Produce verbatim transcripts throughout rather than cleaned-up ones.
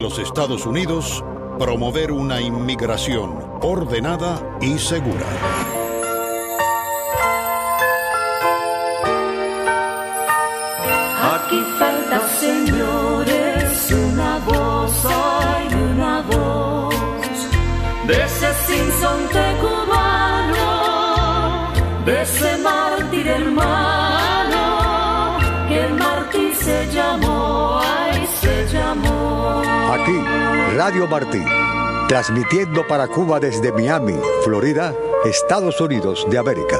Los Estados Unidos, promover una inmigración ordenada y segura. Aquí falta, señores, una voz, hay una voz de ese sinsonte cubano, de ese mártir hermano, que el mártir se llamó, ay, se llamó. Aquí, Radio Martí, transmitiendo para Cuba desde Miami, Florida, Estados Unidos de América.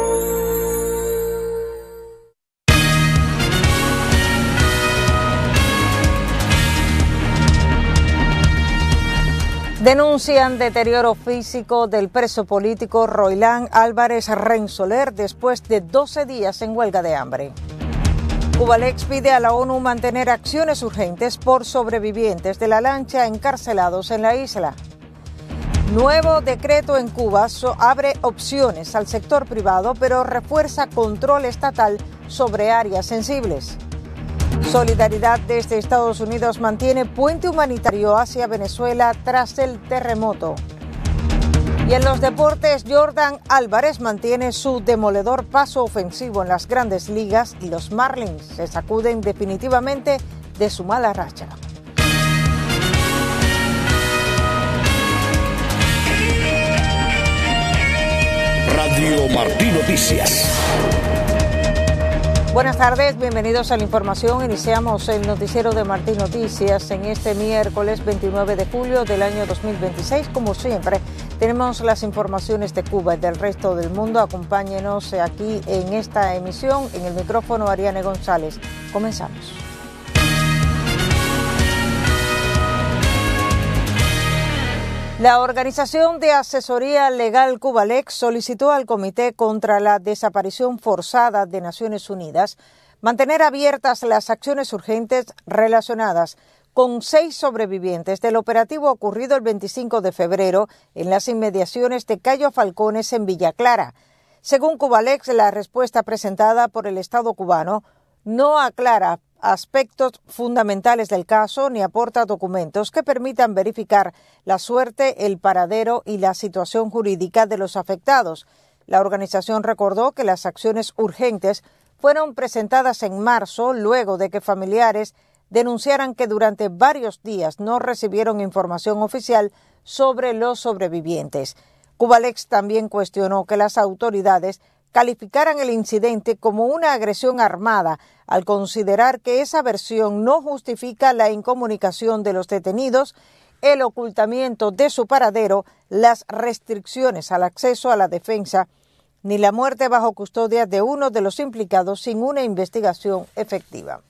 Denuncian deterioro físico del preso político Roilán Álvarez Rensoler después de doce días en huelga de hambre. Cubalex pide a la ONU mantener acciones urgentes por sobrevivientes de la lancha encarcelados en la isla. Nuevo decreto en Cuba abre opciones al sector privado, pero refuerza control estatal sobre áreas sensibles. Solidaridad desde Estados Unidos mantiene puente humanitario hacia Venezuela tras el terremoto. Y en los deportes, Jordan Álvarez mantiene su demoledor paso ofensivo en las grandes ligas y los Marlins se sacuden definitivamente de su mala racha. Radio Martí Noticias. Buenas tardes, bienvenidos a la información. Iniciamos el noticiero de Martí Noticias en este miércoles veintinueve de julio del año dos mil veintiséis. Como siempre, tenemos las informaciones de Cuba y del resto del mundo. Acompáñenos aquí en esta emisión. En el micrófono, Ariane González. Comenzamos. La Organización de Asesoría Legal Cubalex solicitó al Comité contra la Desaparición Forzada de Naciones Unidas mantener abiertas las acciones urgentes relacionadas con seis sobrevivientes del operativo ocurrido el veinticinco de febrero en las inmediaciones de Cayo Falcones en Villa Clara. Según Cubalex, la respuesta presentada por el Estado cubano no aclara aspectos fundamentales del caso ni aporta documentos que permitan verificar la suerte, el paradero y la situación jurídica de los afectados. La organización recordó que las acciones urgentes fueron presentadas en marzo luego de que familiares denunciaran que durante varios días no recibieron información oficial sobre los sobrevivientes. Cubalex también cuestionó que las autoridades calificaran el incidente como una agresión armada al considerar que esa versión no justifica la incomunicación de los detenidos, el ocultamiento de su paradero, las restricciones al acceso a la defensa, ni la muerte bajo custodia de uno de los implicados sin una investigación efectiva.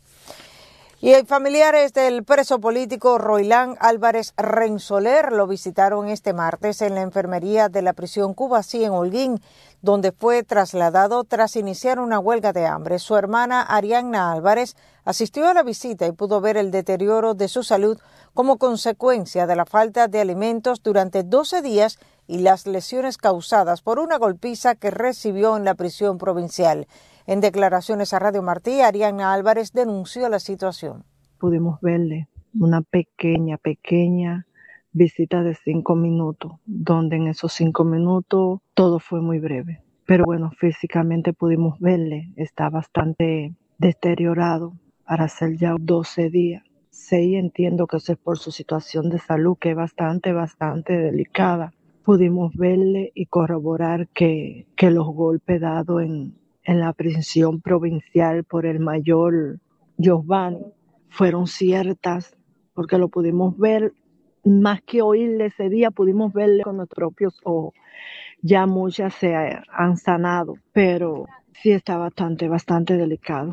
Y familiares del preso político Roilán Álvarez Rensoler lo visitaron este martes en la enfermería de la prisión Cubasí en Holguín, donde fue trasladado tras iniciar una huelga de hambre. Su hermana Arianna Álvarez asistió a la visita y pudo ver el deterioro de su salud como consecuencia de la falta de alimentos durante doce días y las lesiones causadas por una golpiza que recibió en la prisión provincial. En declaraciones a Radio Martí, Arianna Álvarez denunció la situación. Pudimos verle una pequeña, pequeña visita de cinco minutos, donde en esos cinco minutos todo fue muy breve. Pero bueno, físicamente pudimos verle, está bastante deteriorado para hacer ya doce días. Sí, entiendo que eso es por su situación de salud, que es bastante, bastante delicada. Pudimos verle y corroborar que, que los golpes dados en, en la prisión provincial por el mayor Giovanni fueron ciertas, porque lo pudimos ver. Más que oírle ese día, pudimos verle con nuestros propios ojos. Ya muchas se han sanado, pero sí está bastante, bastante delicado.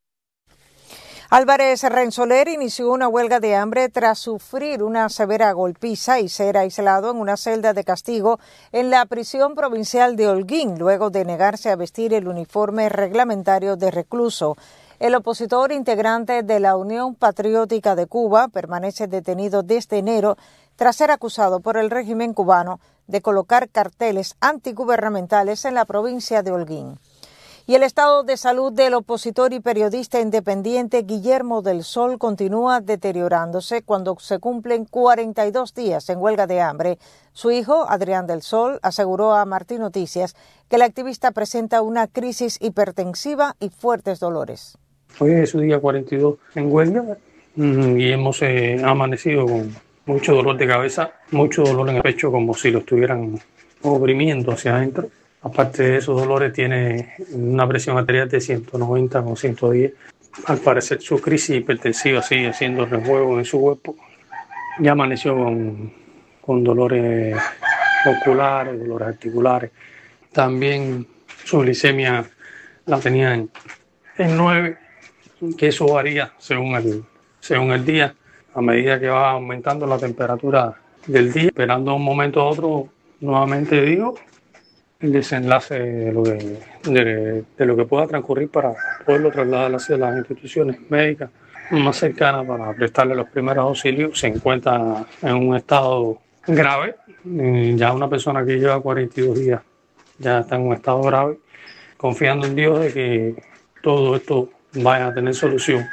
Álvarez Rensoler inició una huelga de hambre tras sufrir una severa golpiza y ser aislado en una celda de castigo en la prisión provincial de Holguín, luego de negarse a vestir el uniforme reglamentario de recluso. El opositor integrante de la Unión Patriótica de Cuba permanece detenido desde enero tras ser acusado por el régimen cubano de colocar carteles antigubernamentales en la provincia de Holguín. Y el estado de salud del opositor y periodista independiente Guillermo del Sol continúa deteriorándose cuando se cumplen cuarenta y dos días en huelga de hambre. Su hijo, Adrián del Sol, aseguró a Martín Noticias que el activista presenta una crisis hipertensiva y fuertes dolores. Hoy es su día cuarenta y dos en huelga y hemos eh, amanecido con mucho dolor de cabeza, mucho dolor en el pecho, como si lo estuvieran oprimiendo hacia adentro. Aparte de esos dolores, tiene una presión arterial de ciento noventa con ciento diez. Al parecer, su crisis hipertensiva sigue haciendo rejuego en su cuerpo. Ya amaneció con, con dolores oculares, dolores articulares. También su glicemia la tenía en, en nueve, que eso varía según el, según el día. A medida que va aumentando la temperatura del día, esperando un momento a otro, nuevamente digo, el desenlace de lo que, de, de lo que pueda transcurrir para poderlo trasladar hacia las instituciones médicas más cercanas para prestarle los primeros auxilios. Se encuentra en un estado grave, ya una persona que lleva cuarenta y dos días ya está en un estado grave, confiando en Dios de que todo esto vaya a tener solución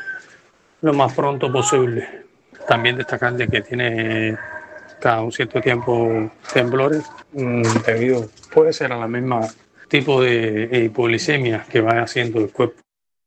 lo más pronto posible. También destacar de que tiene cada un cierto tiempo temblores debido, puede ser a la misma tipo de hipoglicemia que va haciendo el cuerpo.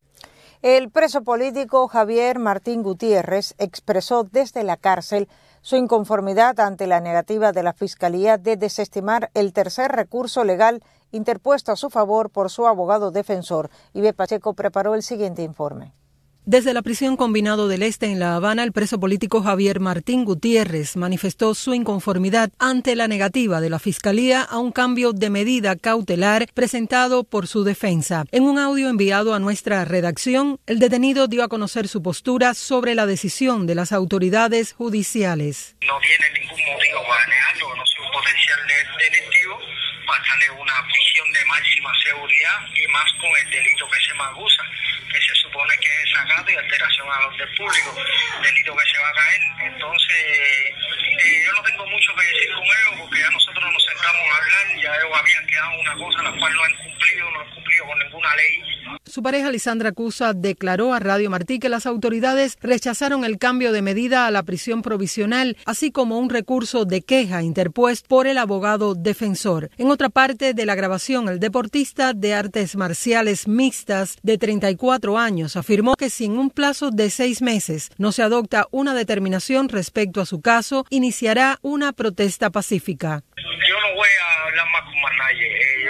El preso político Javier Martín Gutiérrez expresó desde la cárcel su inconformidad ante la negativa de la Fiscalía de desestimar el tercer recurso legal interpuesto a su favor por su abogado defensor. Ibe Pacheco preparó el siguiente informe. Desde la prisión Combinado del Este en La Habana, el preso político Javier Martín Gutiérrez manifestó su inconformidad ante la negativa de la Fiscalía a un cambio de medida cautelar presentado por su defensa. En un audio enviado a nuestra redacción, el detenido dio a conocer su postura sobre la decisión de las autoridades judiciales. No tiene ningún motivo para negarlo, no soy un potencial delictivo, pasarle una prisión de máxima seguridad y más con el delito que se me acusa, que se supone que es desacato y alteración al orden público, delito que se va a caer. Entonces, eh, yo no tengo mucho que decir con ellos porque ya nosotros nos sentamos a hablar, ya ellos habían quedado una cosa la cual no han cumplido, no han cumplido con ninguna ley. Su pareja Lisandra Cusa declaró a Radio Martí que las autoridades rechazaron el cambio de medida a la prisión provisional, así como un recurso de queja interpuesto por el abogado defensor. En otra parte de la grabación, el deportista de artes marciales mixtas de treinta y cuatro años afirmó que si en un plazo de seis meses no se adopta una determinación respecto a su caso, iniciará una protesta pacífica. Yo no voy a hablar más con más nadie. Yo,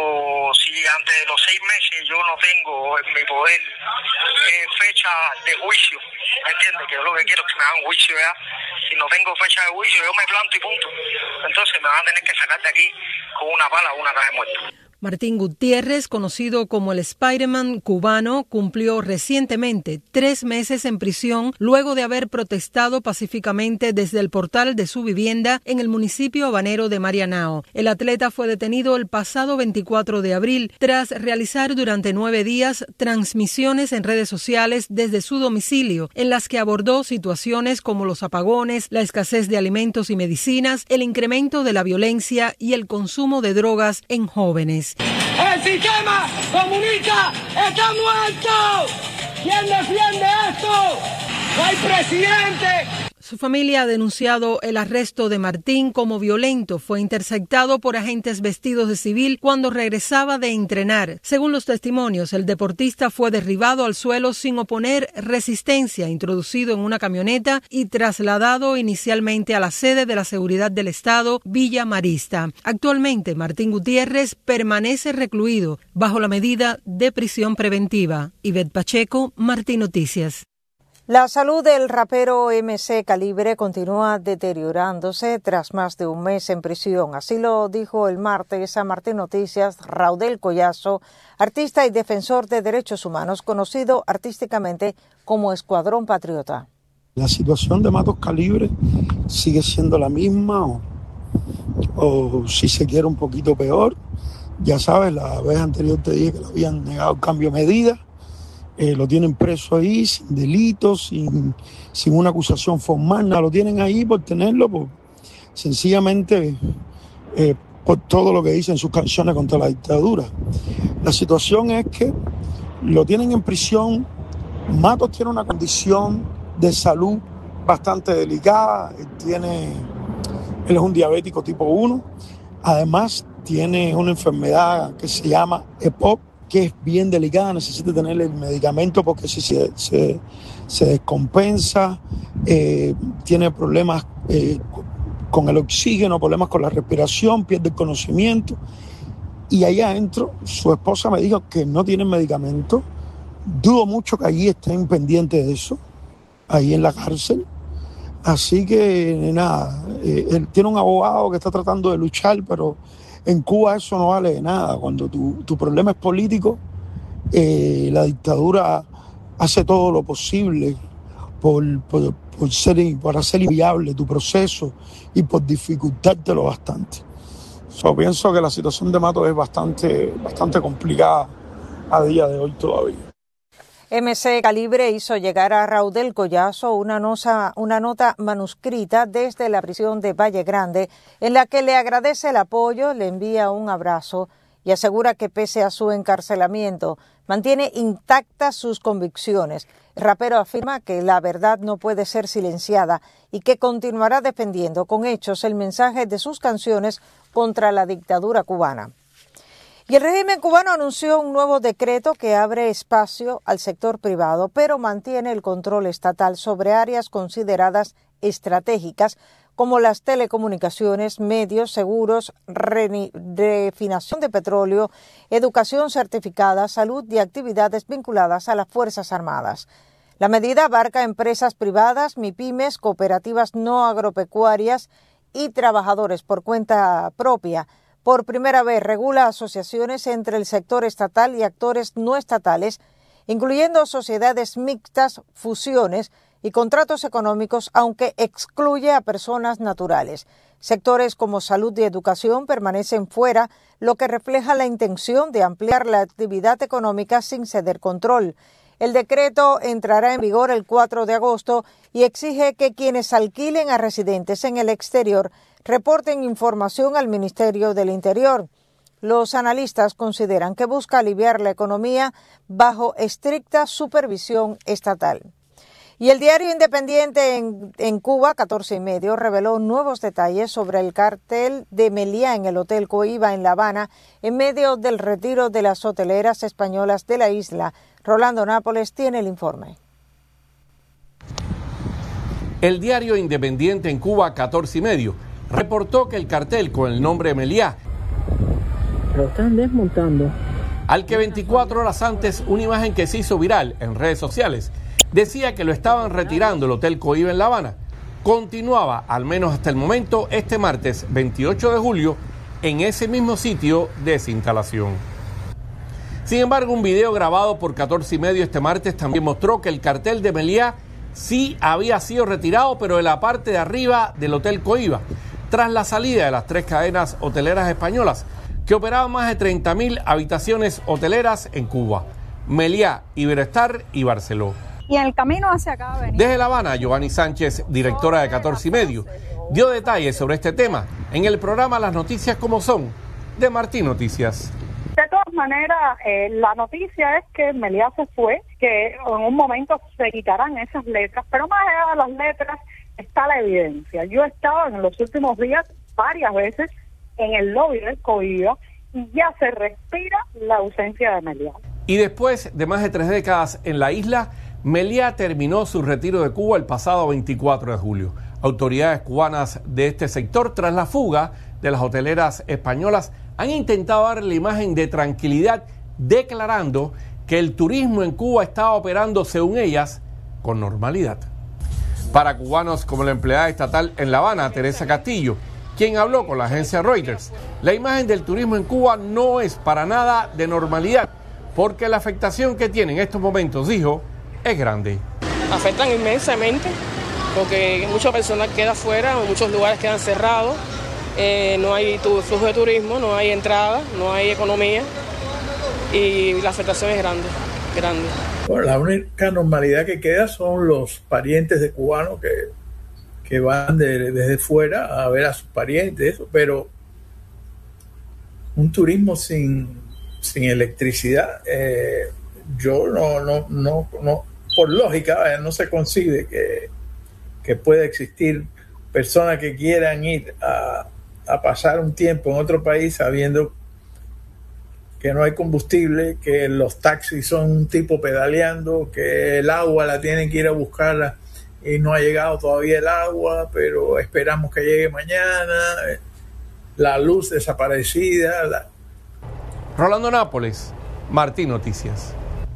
si antes de los seis meses yo no tengo en mi poder eh, fecha de juicio, ¿me entiendes? Que yo lo que quiero es que me hagan juicio ya. Si no tengo fecha de juicio, yo me planto y punto. Entonces me van a tener que sacar de aquí con una pala o una caja de muertos. Martín Gutiérrez, conocido como el Spider-Man cubano, cumplió recientemente tres meses en prisión luego de haber protestado pacíficamente desde el portal de su vivienda en el municipio habanero de Marianao. El atleta fue detenido el pasado veinticuatro de abril tras realizar durante nueve días transmisiones en redes sociales desde su domicilio, en las que abordó situaciones como los apagones, la escasez de alimentos y medicinas, el incremento de la violencia y el consumo de drogas en jóvenes. ¡El sistema comunista está muerto! ¿Quién defiende esto? ¡No hay presidente! Su familia ha denunciado el arresto de Martín como violento. Fue interceptado por agentes vestidos de civil cuando regresaba de entrenar. Según los testimonios, el deportista fue derribado al suelo sin oponer resistencia, introducido en una camioneta y trasladado inicialmente a la sede de la Seguridad del Estado, Villa Marista. Actualmente, Martín Gutiérrez permanece recluido bajo la medida de prisión preventiva. Ivette Pacheco, Martí Noticias. La salud del rapero M C Calibre continúa deteriorándose tras más de un mes en prisión. Así lo dijo el martes a Martín Noticias Raudel Collazo, artista y defensor de derechos humanos, conocido artísticamente como Escuadrón Patriota. La situación de Matos Calibre sigue siendo la misma o, o si se quiere un poquito peor. Ya sabes, la vez anterior te dije que le habían negado el cambio de medida. Eh, lo tienen preso ahí sin delitos, sin, sin una acusación formal, nada, lo tienen ahí por tenerlo, por, sencillamente eh, por todo lo que dicen sus canciones contra la dictadura. La situación es que lo tienen en prisión. Matos tiene una condición de salud bastante delicada. Él, tiene, él es un diabético tipo uno. Además, tiene una enfermedad que se llama E P O P, que es bien delicada. Necesita tener el medicamento porque si se, se, se descompensa, eh, tiene problemas eh, con el oxígeno, problemas con la respiración, pierde el conocimiento. Y allá adentro, su esposa me dijo que no tienen medicamento. Dudo mucho que allí estén pendientes de eso, ahí en la cárcel. Así que, nada, eh, él tiene un abogado que está tratando de luchar, pero en Cuba eso no vale de nada. Cuando tu, tu problema es político, eh, la dictadura hace todo lo posible por, por, por, ser, por hacer inviable tu proceso y por dificultártelo bastante. So, pienso que la situación de Matos es bastante, bastante complicada a día de hoy todavía. M C Calibre hizo llegar a Raúl del Collazo una, nosa, una nota manuscrita desde la prisión de Valle Grande en la que le agradece el apoyo, le envía un abrazo y asegura que pese a su encarcelamiento mantiene intactas sus convicciones. El rapero afirma que la verdad no puede ser silenciada y que continuará defendiendo con hechos el mensaje de sus canciones contra la dictadura cubana. Y el régimen cubano anunció un nuevo decreto que abre espacio al sector privado, pero mantiene el control estatal sobre áreas consideradas estratégicas como las telecomunicaciones, medios, seguros, refinación de petróleo, educación certificada, salud y actividades vinculadas a las Fuerzas Armadas. La medida abarca empresas privadas, MIPYMES, cooperativas no agropecuarias y trabajadores por cuenta propia. Por primera vez regula asociaciones entre el sector estatal y actores no estatales, incluyendo sociedades mixtas, fusiones y contratos económicos, aunque excluye a personas naturales. Sectores como salud y educación permanecen fuera, lo que refleja la intención de ampliar la actividad económica sin ceder control. El decreto entrará en vigor el cuatro de agosto y exige que quienes alquilen a residentes en el exterior reporten información al Ministerio del Interior. Los analistas consideran que busca aliviar la economía bajo estricta supervisión estatal. Y el diario independiente en, en Cuba, catorce y medio, reveló nuevos detalles sobre el cartel de Meliá en el Hotel Coiba en La Habana en medio del retiro de las hoteleras españolas de la isla. Rolando Nápoles tiene el informe. El diario independiente en Cuba, catorce y medio, reportó que el cartel con el nombre Meliá, lo están desmontando, al que veinticuatro horas antes una imagen que se hizo viral en redes sociales decía que lo estaban retirando el Hotel Coiba en La Habana, continuaba, al menos hasta el momento, este martes veintiocho de julio, en ese mismo sitio de esa instalación. Sin embargo, un video grabado por catorce y medio este martes también mostró que el cartel de Meliá sí había sido retirado, pero de la parte de arriba del Hotel Coiba, tras la salida de las tres cadenas hoteleras españolas que operaban más de treinta mil habitaciones hoteleras en Cuba: Meliá, Iberostar y Barceló. Y en el camino hacia acá venía. Desde La Habana, Giovanni Sánchez, directora de catorce y medio, dio detalles sobre este tema en el programa Las Noticias Como Son de Martín Noticias. De todas maneras, eh, la noticia es que Meliá se fue, que en un momento se quitarán esas letras, pero más allá de las letras está la evidencia. Yo he estado en los últimos días varias veces en el lobby del Coiba y ya se respira la ausencia de Meliá. Y después de más de tres décadas en la isla, Meliá terminó su retiro de Cuba el pasado veinticuatro de julio. Autoridades cubanas de este sector, tras la fuga de las hoteleras españolas, han intentado dar la imagen de tranquilidad, declarando que el turismo en Cuba estaba operando, según ellas, con normalidad. Para cubanos como la empleada estatal en La Habana, Teresa Castillo, quien habló con la agencia Reuters, la imagen del turismo en Cuba no es para nada de normalidad, porque la afectación que tiene en estos momentos, dijo, es grande. Afectan inmensamente, porque mucha personal queda fuera, muchos lugares quedan cerrados, eh, no hay tu, flujo de turismo, no hay entrada, no hay economía y la afectación es grande, grande. Bueno, la única normalidad que queda son los parientes de cubanos que, que van de, desde fuera a ver a sus parientes, eso, pero un turismo sin, sin electricidad, eh, yo no, no, no, no, por lógica, no se concibe que, que pueda existir personas que quieran ir a, a pasar un tiempo en otro país sabiendo que no hay combustible, que los taxis son un tipo pedaleando, que el agua la tienen que ir a buscarla y no ha llegado todavía el agua, pero esperamos que llegue mañana, la luz desaparecida. La... Rolando Nápoles, Martín Noticias.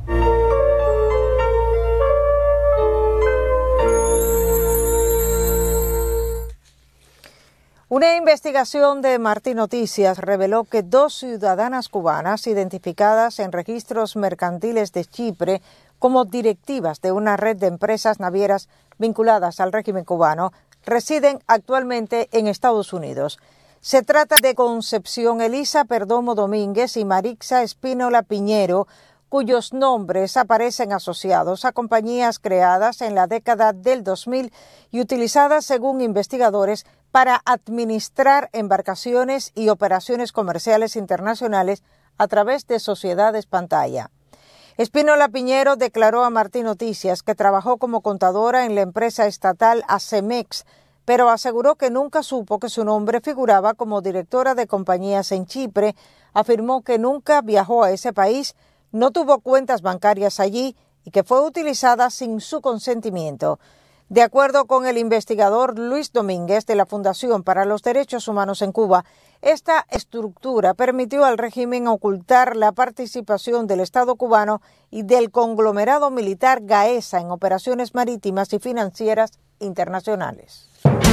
Una investigación de Martín Noticias reveló que dos ciudadanas cubanas identificadas en registros mercantiles de Chipre como directivas de una red de empresas navieras vinculadas al régimen cubano residen actualmente en Estados Unidos. Se trata de Concepción Elisa Perdomo Domínguez y Marixa Espínola Piñero, cuyos nombres aparecen asociados a compañías creadas en la década del dos mil y utilizadas, según investigadores, para administrar embarcaciones y operaciones comerciales internacionales a través de sociedades pantalla. Espínola Piñero declaró a Martín Noticias que trabajó como contadora en la empresa estatal Acemex, pero aseguró que nunca supo que su nombre figuraba como directora de compañías en Chipre. Afirmó que nunca viajó a ese país, no tuvo cuentas bancarias allí y que fue utilizada sin su consentimiento. De acuerdo con el investigador Luis Domínguez de la Fundación para los Derechos Humanos en Cuba, esta estructura permitió al régimen ocultar la participación del Estado cubano y del conglomerado militar Gaesa en operaciones marítimas y financieras internacionales.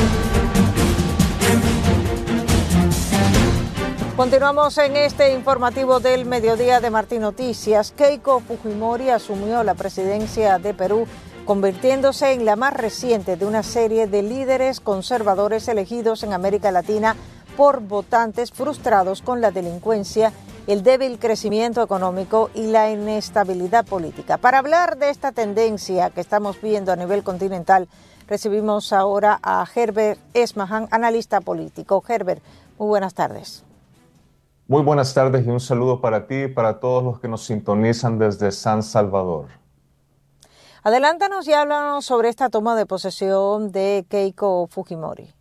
Continuamos en este informativo del mediodía de Martín Noticias. Keiko Fujimori asumió la presidencia de Perú, convirtiéndose en la más reciente de una serie de líderes conservadores elegidos en América Latina por votantes frustrados con la delincuencia, el débil crecimiento económico y la inestabilidad política. Para hablar de esta tendencia que estamos viendo a nivel continental, recibimos ahora a Herbert Esmahan, analista político. Herbert, muy buenas tardes. Muy buenas tardes y un saludo para ti y para todos los que nos sintonizan desde San Salvador. Adelántanos y háblanos sobre esta toma de posesión de Keiko Fujimori.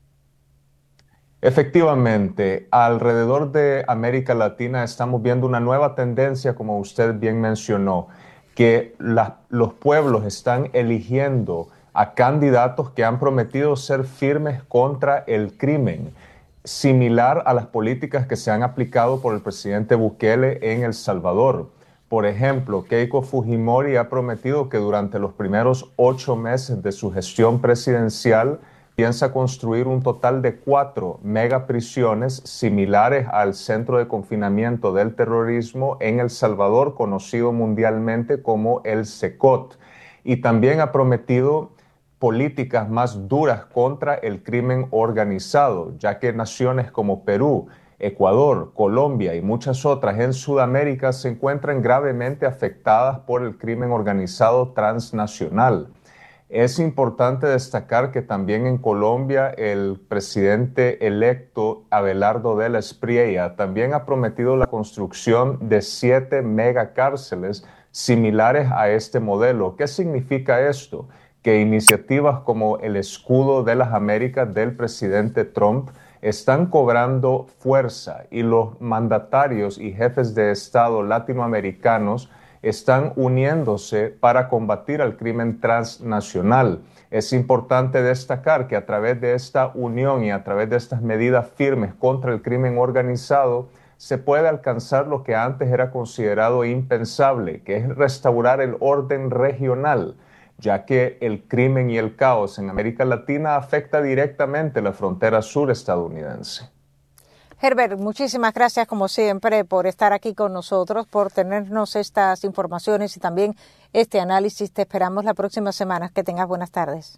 Efectivamente, alrededor de América Latina estamos viendo una nueva tendencia, como usted bien mencionó, que la, los pueblos están eligiendo a candidatos que han prometido ser firmes contra el crimen, similar a las políticas que se han aplicado por el presidente Bukele en El Salvador. Por ejemplo, Keiko Fujimori ha prometido que durante los primeros ocho meses de su gestión presidencial piensa construir un total de cuatro megaprisiones similares al centro de confinamiento del terrorismo en El Salvador, conocido mundialmente como el SECOT. Y también ha prometido políticas más duras contra el crimen organizado, ya que naciones como Perú, Ecuador, Colombia y muchas otras en Sudamérica se encuentran gravemente afectadas por el crimen organizado transnacional. Es importante destacar que también en Colombia el presidente electo Abelardo de la Espriella también ha prometido la construcción de siete megacárceles similares a este modelo. ¿Qué significa esto? Que iniciativas como el Escudo de las Américas del presidente Trump están cobrando fuerza y los mandatarios y jefes de Estado latinoamericanos están uniéndose para combatir al crimen transnacional. Es importante destacar que a través de esta unión y a través de estas medidas firmes contra el crimen organizado se puede alcanzar lo que antes era considerado impensable, que es restaurar el orden regional, ya que el crimen y el caos en América Latina afecta directamente la frontera sur estadounidense. Herbert, muchísimas gracias como siempre por estar aquí con nosotros, por tenernos estas informaciones y también este análisis. Te esperamos la próxima semana. Que tengas buenas tardes.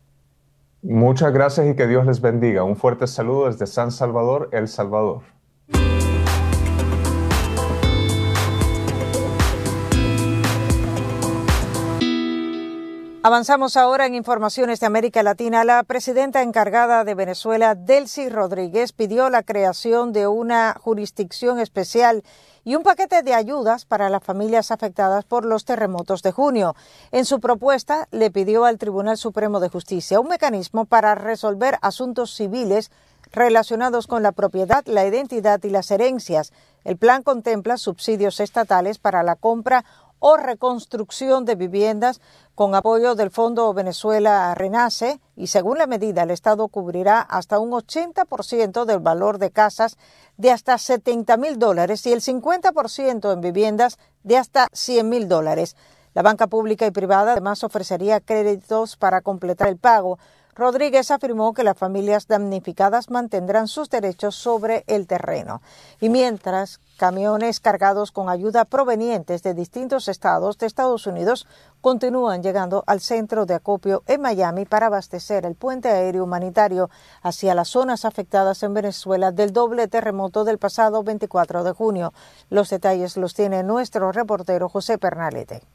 Muchas gracias y que Dios les bendiga. Un fuerte saludo desde San Salvador, El Salvador. Avanzamos ahora en informaciones de América Latina. La presidenta encargada de Venezuela, Delcy Rodríguez, pidió la creación de una jurisdicción especial y un paquete de ayudas para las familias afectadas por los terremotos de junio. En su propuesta, le pidió al Tribunal Supremo de Justicia un mecanismo para resolver asuntos civiles relacionados con la propiedad, la identidad y las herencias. El plan contempla subsidios estatales para la compra o reconstrucción de viviendas con apoyo del Fondo Venezuela Renace y según la medida el Estado cubrirá hasta un ochenta por ciento del valor de casas de hasta setenta mil dólares y el cincuenta por ciento en viviendas de hasta cien mil dólares. La banca pública y privada además ofrecería créditos para completar el pago. Rodríguez afirmó que las familias damnificadas mantendrán sus derechos sobre el terreno. Y mientras, camiones cargados con ayuda provenientes de distintos estados de Estados Unidos continúan llegando al centro de acopio en Miami para abastecer el puente aéreo humanitario hacia las zonas afectadas en Venezuela del doble terremoto del pasado veinticuatro de junio. Los detalles los tiene nuestro reportero José Pernalete.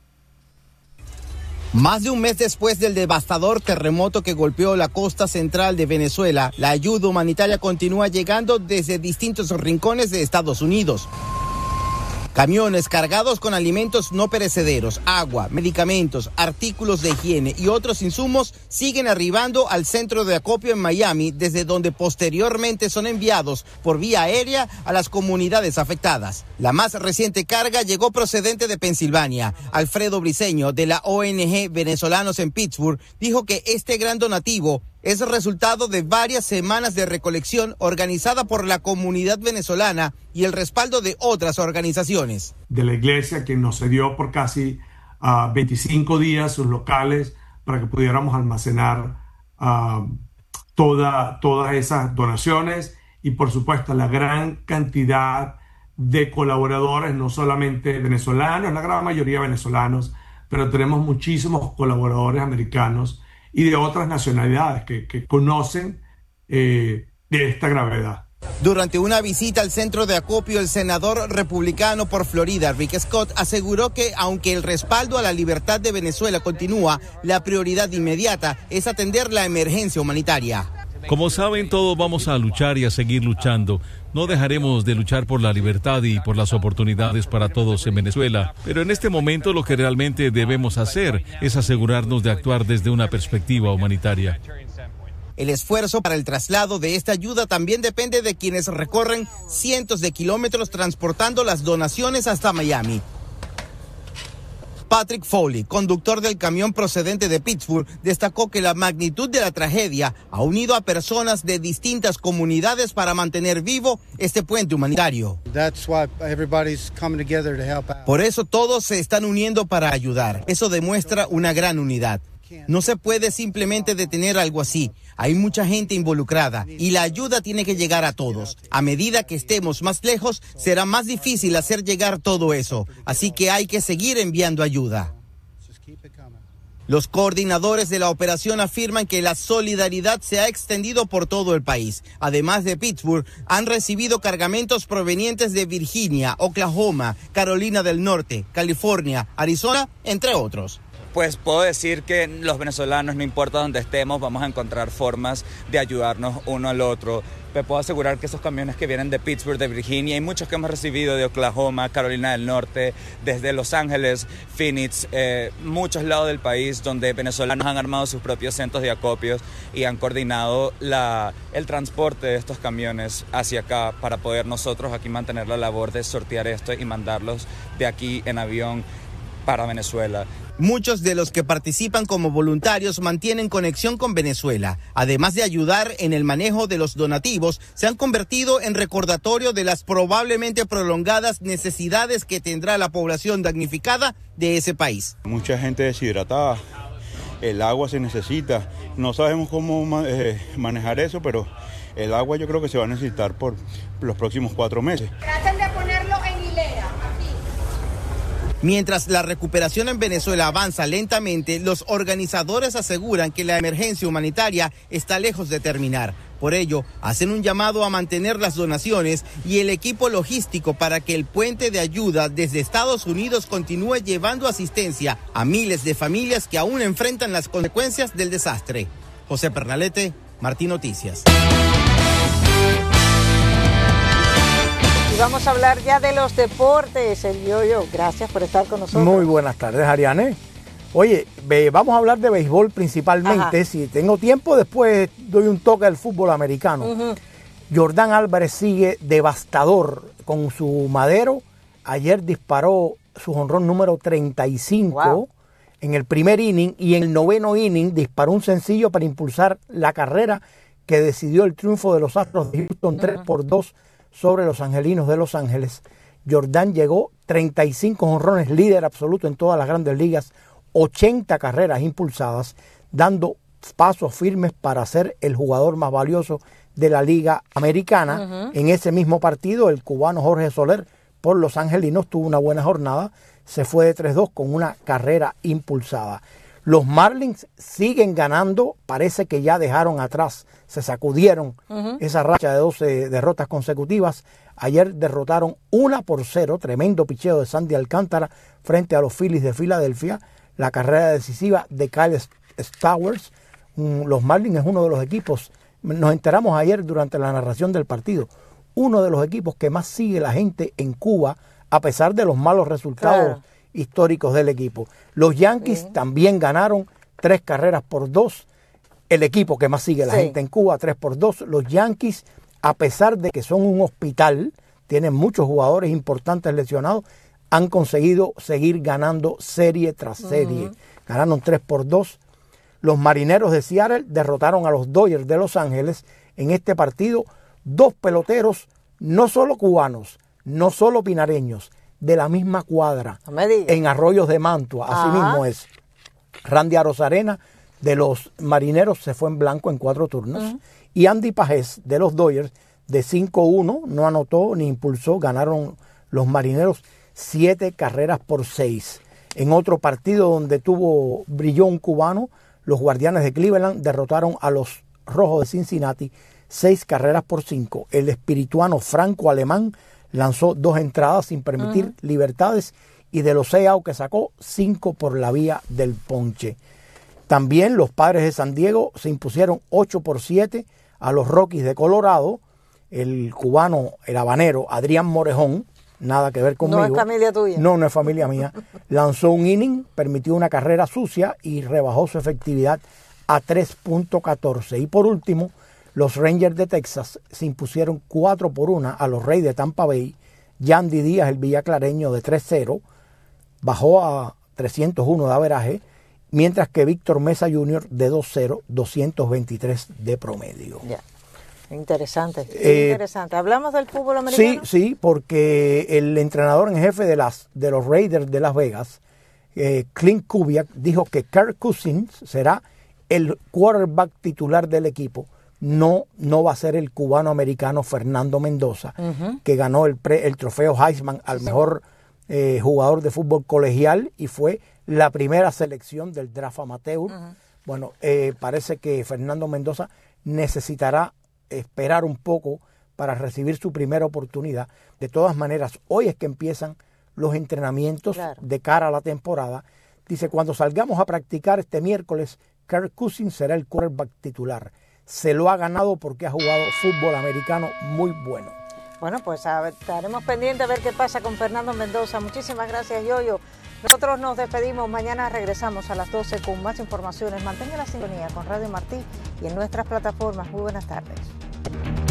Más de un mes después del devastador terremoto que golpeó la costa central de Venezuela, la ayuda humanitaria continúa llegando desde distintos rincones de Estados Unidos. Camiones cargados con alimentos no perecederos, agua, medicamentos, artículos de higiene y otros insumos siguen arribando al centro de acopio en Miami, desde donde posteriormente son enviados por vía aérea a las comunidades afectadas. La más reciente carga llegó procedente de Pensilvania. Alfredo Briceño, de la O N G Venezolanos en Pittsburgh, dijo que este gran donativo es el resultado de varias semanas de recolección organizada por la comunidad venezolana y el respaldo de otras organizaciones. De la iglesia, que nos cedió por casi uh, veinticinco días sus locales para que pudiéramos almacenar uh, toda, todas esas donaciones, y por supuesto la gran cantidad de colaboradores, no solamente venezolanos, la gran mayoría venezolanos, pero tenemos muchísimos colaboradores americanos y de otras nacionalidades que, que conocen eh, de esta gravedad. Durante una visita al centro de acopio, el senador republicano por Florida, Rick Scott, aseguró que aunque el respaldo a la libertad de Venezuela continúa, la prioridad inmediata es atender la emergencia humanitaria. Como saben, todos vamos a luchar y a seguir luchando. No dejaremos de luchar por la libertad y por las oportunidades para todos en Venezuela, pero en este momento lo que realmente debemos hacer es asegurarnos de actuar desde una perspectiva humanitaria. El esfuerzo para el traslado de esta ayuda también depende de quienes recorren cientos de kilómetros transportando las donaciones hasta Miami. Patrick Foley, conductor del camión procedente de Pittsburgh, destacó que la magnitud de la tragedia ha unido a personas de distintas comunidades para mantener vivo este puente humanitario. Por eso todos se están uniendo para ayudar. Eso demuestra una gran unidad. No se puede simplemente detener algo así. Hay mucha gente involucrada y la ayuda tiene que llegar a todos. A medida que estemos más lejos, será más difícil hacer llegar todo eso. Así que hay que seguir enviando ayuda. Los coordinadores de la operación afirman que la solidaridad se ha extendido por todo el país. Además de Pittsburgh, han recibido cargamentos provenientes de Virginia, Oklahoma, Carolina del Norte, California, Arizona, entre otros. Pues puedo decir que los venezolanos, no importa dónde estemos, vamos a encontrar formas de ayudarnos uno al otro. Te puedo asegurar que esos camiones que vienen de Pittsburgh, de Virginia, y muchos que hemos recibido de Oklahoma, Carolina del Norte, desde Los Ángeles, Phoenix, eh, muchos lados del país donde venezolanos han armado sus propios centros de acopios y han coordinado la, el transporte de estos camiones hacia acá para poder nosotros aquí mantener la labor de sortear esto y mandarlos de aquí en avión para Venezuela. Muchos de los que participan como voluntarios mantienen conexión con Venezuela. Además de ayudar en el manejo de los donativos, se han convertido en recordatorio de las probablemente prolongadas necesidades que tendrá la población damnificada de ese país. Mucha gente deshidratada, el agua se necesita. No sabemos cómo eh, manejar eso, pero el agua yo creo que se va a necesitar por los próximos cuatro meses. Traten de ponerlo en hilera. Mientras la recuperación en Venezuela avanza lentamente, los organizadores aseguran que la emergencia humanitaria está lejos de terminar. Por ello, hacen un llamado a mantener las donaciones y el equipo logístico para que el puente de ayuda desde Estados Unidos continúe llevando asistencia a miles de familias que aún enfrentan las consecuencias del desastre. José Pernalete, Martín Noticias. Y vamos a hablar ya de los deportes. El Yoyo, gracias por estar con nosotros. Muy buenas tardes, Ariane. Oye, ve, vamos a hablar de béisbol principalmente. Ajá. Si tengo tiempo, después doy un toque al fútbol americano. Uh-huh. Yordan Álvarez sigue devastador con su madero. Ayer disparó su jonrón número treinta y cinco wow. en el primer inning, y en el noveno inning disparó un sencillo para impulsar la carrera que decidió el triunfo de los Astros de Houston uh-huh. tres por dos sobre los Angelinos de Los Ángeles. Yordan llegó treinta y cinco jonrones, líder absoluto en todas las grandes ligas, ochenta carreras impulsadas, dando pasos firmes para ser el jugador más valioso de la Liga Americana. Uh-huh. En ese mismo partido, el cubano Jorge Soler por los Angelinos tuvo una buena jornada, se fue de tres dos con una carrera impulsada. Los Marlins siguen ganando, parece que ya dejaron atrás, se sacudieron uh-huh. esa racha de doce derrotas consecutivas. Ayer derrotaron una por cero, tremendo picheo de Sandy Alcántara frente a los Phillies de Filadelfia. La carrera decisiva de Kyle Stowers. Los Marlins es uno de los equipos, nos enteramos ayer durante la narración del partido, uno de los equipos que más sigue la gente en Cuba, a pesar de los malos resultados claro. históricos del equipo. Los Yankees sí. también ganaron tres carreras por dos. El equipo que más sigue la sí. gente en Cuba, tres por dos. Los Yankees, a pesar de que son un hospital, tienen muchos jugadores importantes lesionados, han conseguido seguir ganando serie tras serie. Uh-huh. Ganaron tres por dos. Los Marineros de Seattle derrotaron a los Dodgers de Los Ángeles. En este partido, dos peloteros, no solo cubanos, no solo pinareños, de la misma cuadra, no en Arroyos de Mantua. Así Ajá. mismo es. Randy Arozarena de los Marineros se fue en blanco en cuatro turnos. Uh-huh. Y Andy Pajés de los Dodgers de cinco uno, no anotó ni impulsó. Ganaron los Marineros siete carreras por seis. En otro partido donde tuvo brilló un cubano, los Guardianes de Cleveland derrotaron a los Rojos de Cincinnati seis carreras por cinco. El espirituano franco-alemán lanzó dos entradas sin permitir uh-huh. libertades, y de los seis outs que sacó, cinco por la vía del ponche. También los Padres de San Diego se impusieron ocho por siete a los Rockies de Colorado. El cubano, el habanero Adrián Morejón, nada que ver conmigo. No es familia tuya. No, no es familia mía. Lanzó un inning, permitió una carrera sucia y rebajó su efectividad a tres punto catorce. Y por último, los Rangers de Texas se impusieron cuatro por uno a los Reyes de Tampa Bay. Yandy Díaz, el villaclareño, de tres cero, bajó a trescientos uno de averaje, mientras que Víctor Mesa junior de dos cero, doscientos veintitrés de promedio. Ya. Interesante, eh, interesante. ¿Hablamos del fútbol americano? Sí, sí, porque el entrenador en jefe de, las, de los Raiders de Las Vegas, eh, Clint Kubiak, dijo que Kirk Cousins será el quarterback titular del equipo. No, no va a ser el cubano-americano Fernando Mendoza, uh-huh. que ganó el, pre, el trofeo Heisman al mejor eh, jugador de fútbol colegial y fue la primera selección del draft amateur. Uh-huh. Bueno, eh, parece que Fernando Mendoza necesitará esperar un poco para recibir su primera oportunidad. De todas maneras, hoy es que empiezan los entrenamientos claro. de cara a la temporada. Dice, cuando salgamos a practicar este miércoles, Kirk Cousins será el quarterback titular. Se lo ha ganado porque ha jugado fútbol americano muy bueno. Bueno, pues a ver, estaremos pendientes a ver qué pasa con Fernando Mendoza. Muchísimas gracias, Yoyo. Nosotros nos despedimos. Mañana regresamos a las doce con más informaciones. Mantenga la sintonía con Radio Martí y en nuestras plataformas. Muy buenas tardes.